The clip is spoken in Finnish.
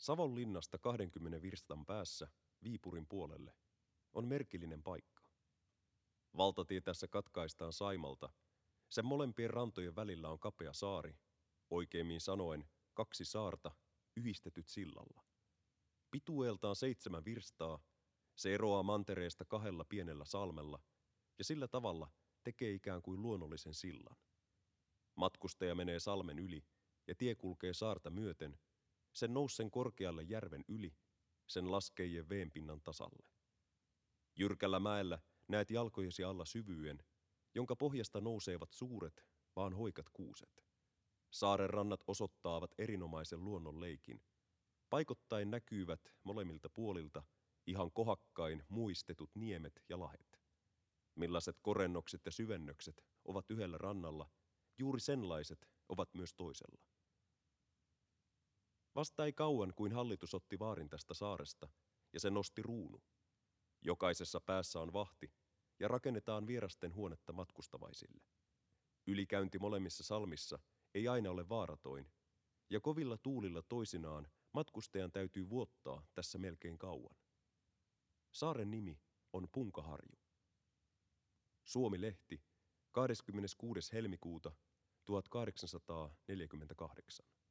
Savonlinnasta 20 virstan päässä Viipurin puolelle on merkillinen paikka. Valtatie tässä katkaistaan Saimalta. Sen molempien rantojen välillä on kapea saari, oikeimmin sanoen 2 saarta yhdistetyt sillalla. Pitueltaan 7 virstaa, se eroaa mantereesta 2 pienellä salmella ja sillä tavalla tekee ikään kuin luonnollisen sillan. Matkustaja menee salmen yli ja tie kulkee saarta myöten, sen noussen korkealle järven yli, sen laskeijien veenpinnan tasalle. Jyrkällä mäellä näet jalkojesi alla syvyyden, jonka pohjasta nousevat suuret, vaan hoikat kuuset. Saaren rannat osoittaavat erinomaisen luonnonleikin. Paikottain näkyvät molemmilta puolilta ihan kohakkain muistetut niemet ja lahet. Millaiset korennokset ja syvennökset ovat yhdellä rannalla, juuri senlaiset ovat myös toisella. Vasta ei kauan kuin hallitus otti vaarin tästä saaresta ja se nosti ruunu. Jokaisessa päässä on vahti ja rakennetaan vierasten huonetta matkustavaisille. Ylikäynti molemmissa salmissa ei aina ole vaaratoin ja kovilla tuulilla toisinaan matkustajan täytyy vuottaa tässä melkein kauan. Saaren nimi on Punkaharju. Suomi-lehti 26. helmikuuta 1848.